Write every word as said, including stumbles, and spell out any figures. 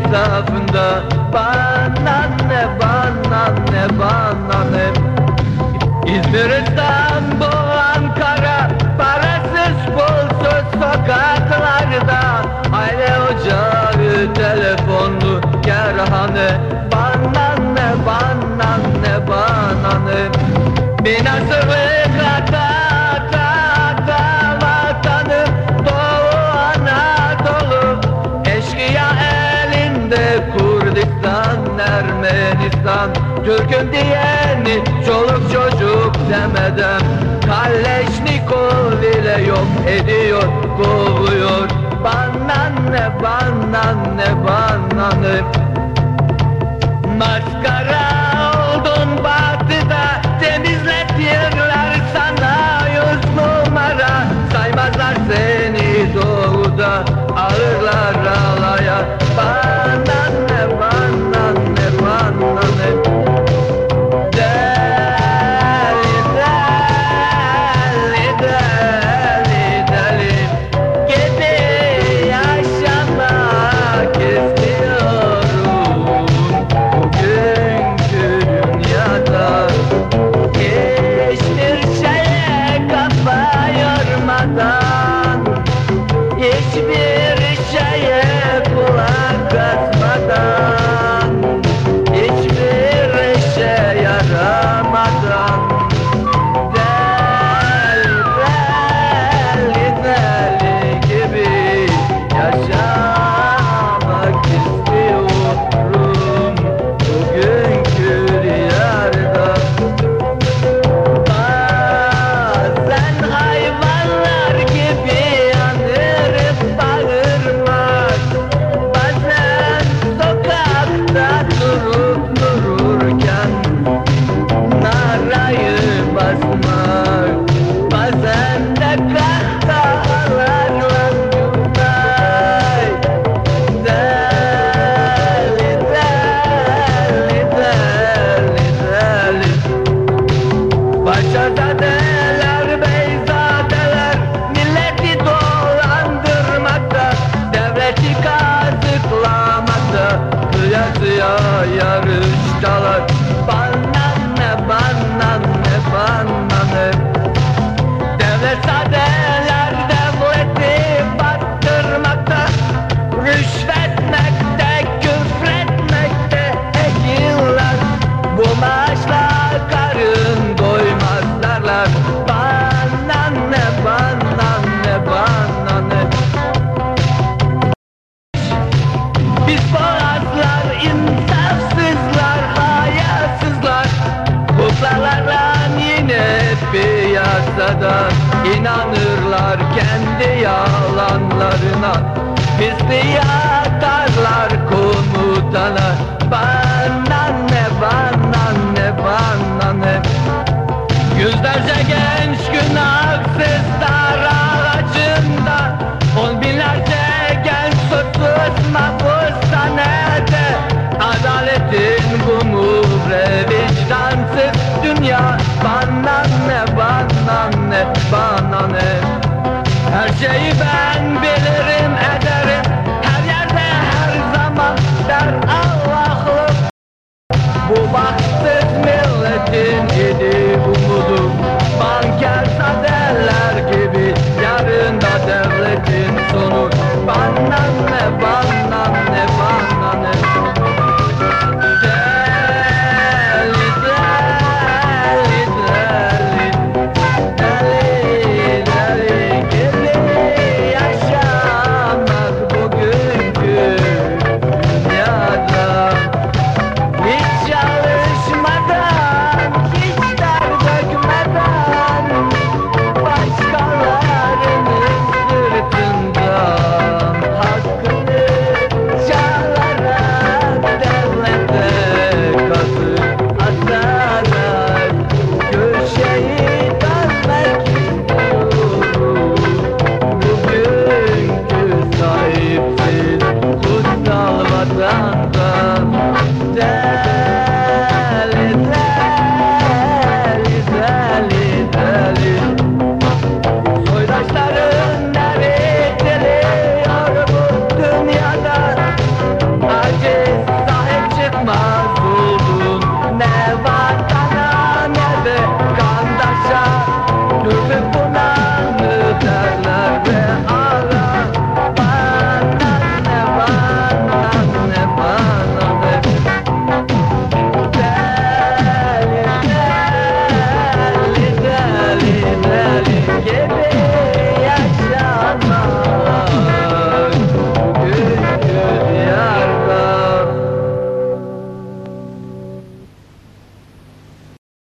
etrafında. Bana ne, bana ne, bana ne. İzmir, İstanbul, Ankara, parasız pulsuz sokaklarda, aile ocağı, telefonlu kerhane. Bana ne, bana ne, bana ne. Binasırlık ata ata ata vatanım Doğu Anadolu. Eşkıya elinde Kurdistan, Ermenistan. Türk'üm diyeni çoluk çocuk demeden Kalleşnikov bile yok ediyor, kovuyor. Bana ne, bana ne, bana ne. Maskara oldun batıda, temizletirler sana yüz numara. Saymazlar seni doğuda, ağırlar alaya. Bana ne, bana ne, bana ne. Deli, deli, deli, deli gibi yaşamak istiyorum. Bugünkü dünyada hiçbir şeye kafa yormadan, hiçbir şeye kulak asmadan, hiçbir işe yaramadan deli, deli, deli gibi yaşamak istiyorum bugünkü diyarda. Bazen hayvanlar gibi anırıp bağırmak, bazen sokakta durup dururken narayı basmak, bazen de kahkahalarla gülmek. Deli, deli, deli, deli. Paşazadeler, beyzadeler milleti dolandırmakta, devleti kazıklamakta, kıyasıya yarıştalar. Bana ne, bana ne, bana ne. Devletzadeler devleti battırmakta, rüşvetmekte, küfretmekte ehiller. Bu maaşla karın doymazlarlar. Bana ne, bana ne, bana ne. Biz boğazlar, insafsızlar, hayasızlar, kuklalarla yine piyasada inanırlar kendi yalanlarına. Pisliğe atarlar komutana. Bana ne, bana ne, bana ne. Yüzlerce genç günahsız dar ağacında, on binlerce genç suçsuz mahpushanede. Adaletin bu mu bre vicdansız dünya. Bana ne, bana ne, bana ne. Her şeyi ben bilirim ederim, her yerde her zaman der Allah'ım. Bu bahtsız milletin idi